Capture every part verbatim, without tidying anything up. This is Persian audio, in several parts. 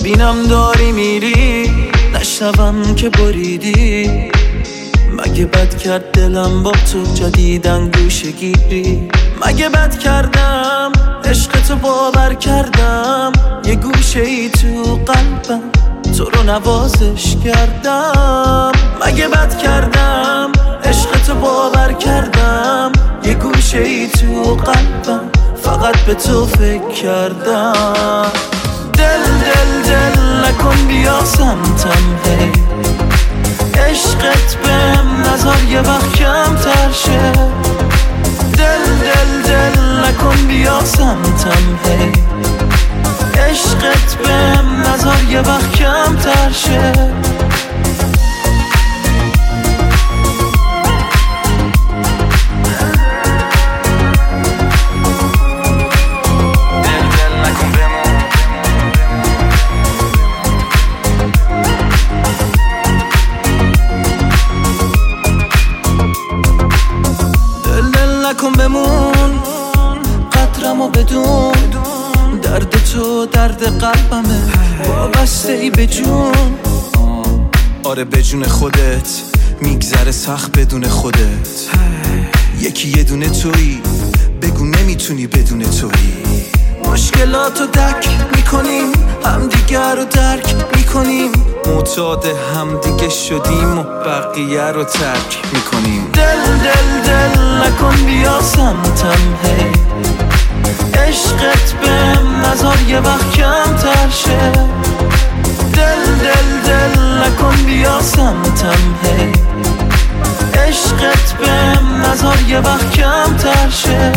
ببینم داری میری، نشنوم که بریدی. مگه بد کرد دلم با تو جدیدن گوشه گیری؟ مگه بد کردم عشق تو باور کردم، یه گوشه ای تو قلبم تو رو نوازش کردم. مگه بد کردم عشق تو باور کردم، یه گوشه ای تو قلبم فقط به تو فکر کردم. دل دل دل نکن بیا سمتم هی، عشقت بهم نذار یه وقت کم تر شه. دل دل دل نکن بیا سمتم هی، عشقت بهم نذار یه وقت کم تر شه. نکن بمون قدرمو بدون، درد تو درد قلبمه وابسته ای به جون. آره به جون خودت میگذره سخت بدون خودت. یکی یه دونه تویی، بگو نمیتونی بدون تویی. مشکلاتو دک میکنیم، همدیگر رو درک میکنیم، معتاد همدیگه شدیم و بقیه رو ترک میکنیم. دل دل دل نکن بیا سمتم هی، عشقت بهم نذار یه وقت کم تر شه. دل دل دل نکن بیا سمتم هی، عشقت بهم نذار یه وقت کم تر شه.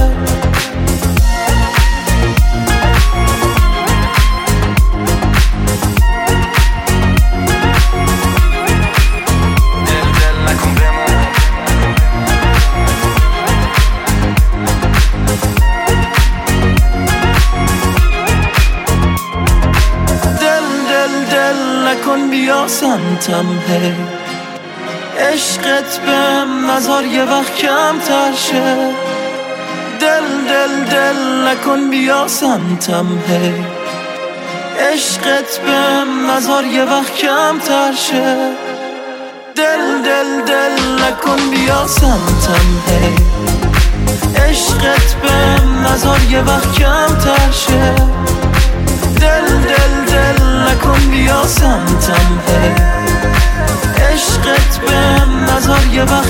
نکن بیا سمتم هی، عشقت بهم نذار یه وقت کم تر شه. دل دل دل نکن بیا سمتم هی، عشقت بهم نذار یه وقت کم تر شه. دل دل دل نکن بیا سمتم هی، عشقت بهم نذار یه وقت کم تر شه. دل دل دل نکن بیا سمتم هی، عشقت بهم نذار یه وقت